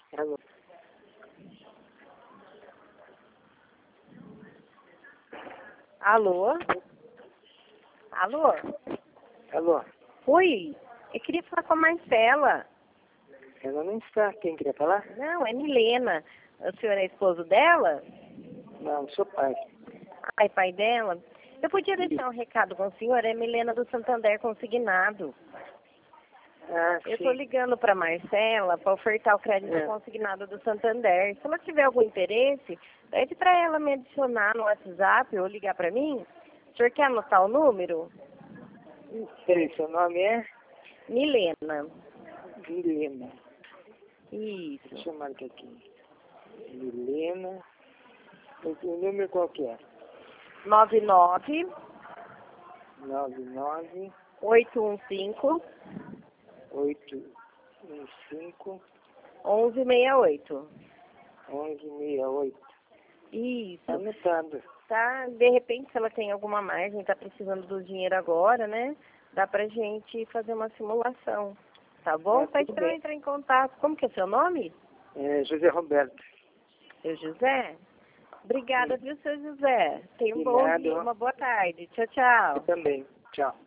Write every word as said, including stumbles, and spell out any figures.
Alô. Alô? Alô? Alô. Oi, eu queria falar com a Marcela. Ela não está. Quem queria falar? Não, é Milena. O senhor é esposo dela? Não, sou pai. Ai, pai dela? Eu podia deixar um recado com o senhor? É Milena do Santander Consignado. Ah, Eu sim. estou ligando para a Marcela para ofertar o crédito É. consignado do Santander. Se ela tiver algum interesse, pede para ela me adicionar no WhatsApp ou ligar para mim. O senhor quer anotar o número? Peraí, seu nome é? Milena. Milena. Isso. Deixa eu marcar aqui. Milena. O número qual que é? nove nove nove nove oito um cinco oito um cinco um um seis oito. onze sessenta e oito. Isso. Anotado. Tá? De repente, se ela tem alguma margem, está precisando do dinheiro agora, né? Dá pra gente fazer uma simulação. Tá bom? Tá, Pede tudo pra ela bem. entrar em contato. Como que é seu nome? É José Roberto. Seu José? Obrigada, viu, seu José? Tenha um De bom nada. dia, uma boa tarde. Tchau, Eu tchau. também. Tchau.